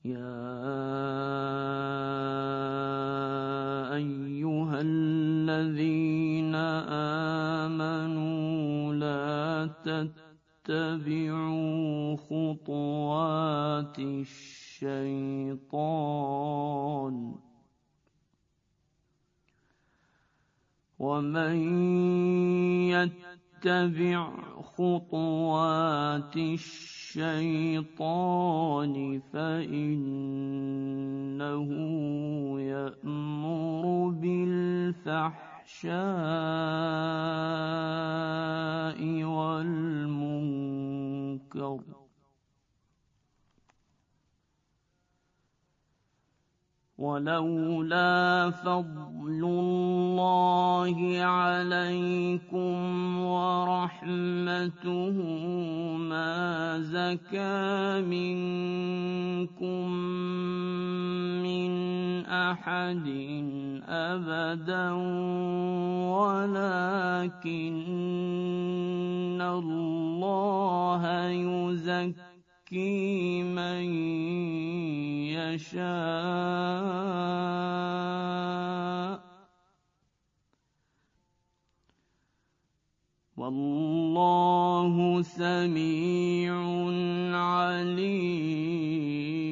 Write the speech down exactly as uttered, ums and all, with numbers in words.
يا أيها الذين آمنوا لا تتبعوا خطوات الشيطان ومن يتبع خطوات الشيطان فإنه يأمر بالفحشاء والمنكر ولولا فضل الله عليكم ورحمته ما زكى منكم من أحد أبدا ولكن الله يزكي من يشاء والله سميع عليم.